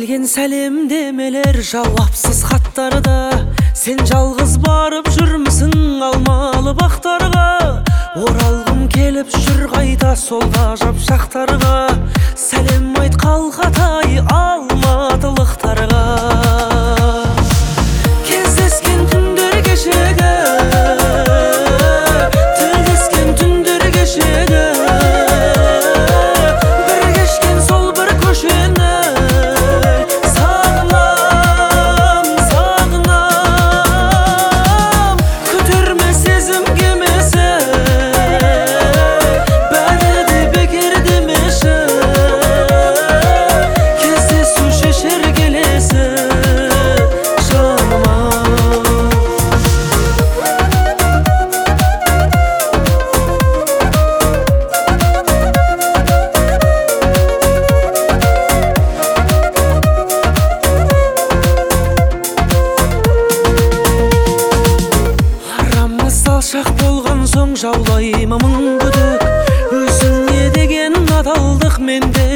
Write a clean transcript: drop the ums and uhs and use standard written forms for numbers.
Келген сәлемдемелер жауапсыз хаттарда, сен жалғыз барып жүрмісің алмалы бақтарға. Оралғым келіп жүр қайта сол ғажап шақтарға, сәлем айт қалқатай алматылықтарға. Кездескен күндер кешегі, тілдескен түндер кешегі, бір кешкен сол бір көшені сағынам, сағынам. Көтерме сезім кемесі, бәрі де бекер демеші, кездесу шешер келесі жаныма. Арамыз алшақ болған соң жаулаймын мың күдік, өзіңе деген адалдық менде